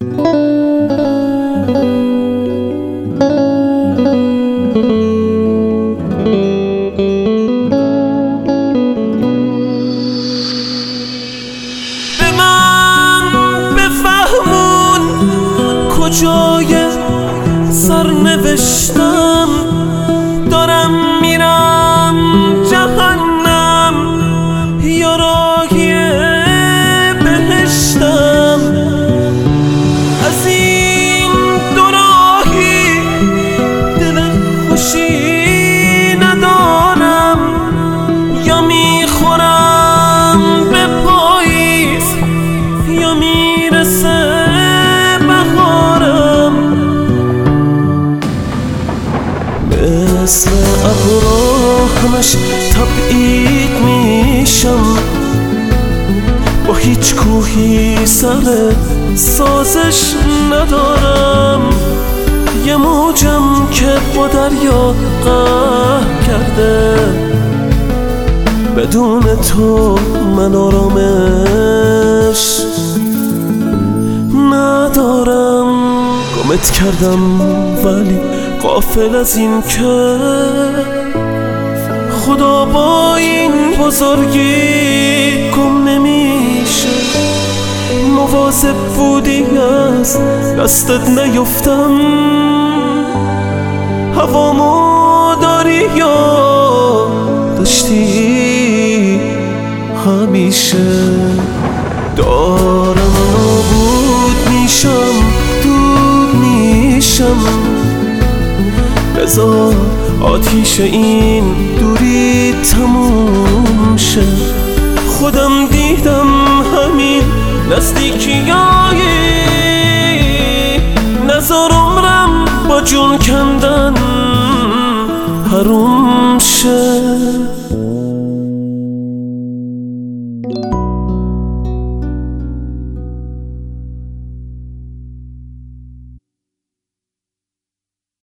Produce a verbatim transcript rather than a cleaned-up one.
به من بفهمون کجای سرنوشتم، دارم میرم جهنم یا راهی بهشتم. از این دو راهی دل خوشی ندارم، یا میخورم به پاییز یا میرسه بهارم. مثل ابرا همش تبعید میشم، با هیچ کوهی سر سازش ندارم. یه موجم که با دریا قهر کرده، بدون تو من آرامش ندارم. گمت کردم ولی غافل از این که خدا با این بزرگی گم نمیشه. مواظب بودی از دستت نیفتم، هوامو داری یا داشتی همیشه. دارم نابود میشم، دود میشم، بذار آتیش این دوری تموم شه. خودم دیدم همین نزدیکیایی، نذار عمرم با جون کندن حروم شه.